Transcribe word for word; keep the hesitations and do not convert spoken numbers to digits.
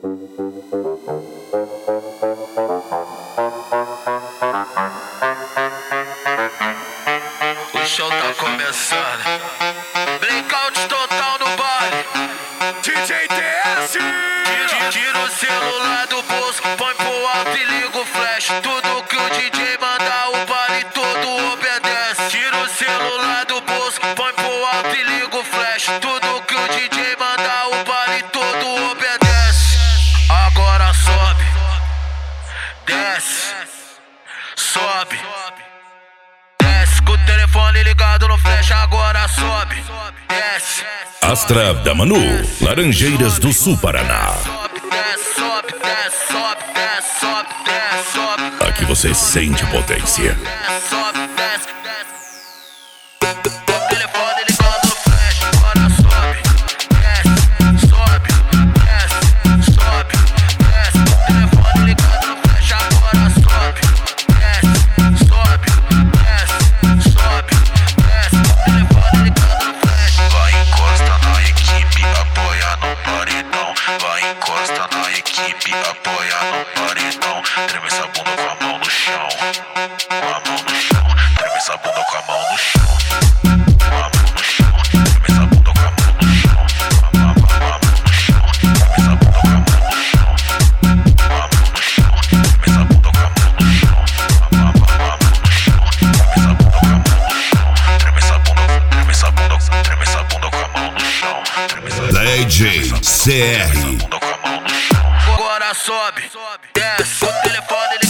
O show tá começando. Blackout total no baile. D J T S. Tira, tira o celular do bolso, põe pro alto e liga o flash. Tudo que o D J mandar, o baile todo obedece. Tira o celular do bolso, põe pro alto e liga o flash. Tudo que o D J mandar, o baile todo obedece. Agora sobe, desce, sobe. Com o telefone ligado no flash, agora sobe, desce. Astra da Manu, Laranjeiras do Sul, Paraná. Sobe, desce, sobe, desce, sobe, desce, sobe, desce, sobe. Aqui você sente potência. Desce, sobe, desce, desce. Com o telefone ligado no flash, agora sobe, desce, sobe, desce, sobe, desce. Com o telefone ligado no flash, agora sobe, desce, sobe, desce, sobe, desce. Com o telefone ligado no flash. Vai, encosta na equipe, apoia, não pare não. Vai, encosta na equipe, apoia, não pare não. Treme essa bunda com a mão no chão, com a mão no chão. Treme essa bunda com a mão no chão, com a mão no chão. Treme essa bunda com a mão no chão, com a mão no chão. Treme essa bunda com a mão no chão, com a mão no chão. Treme essa bunda com a mão no chão, com a mão no chão. Treme essa bunda com a mão no chão. Treme essa bunda, treme essa bunda, treme essa bunda com a mão no chão. Treme essa bunda, D J C R. bunda com a mão no chão. Agora sobe, desce. O telefone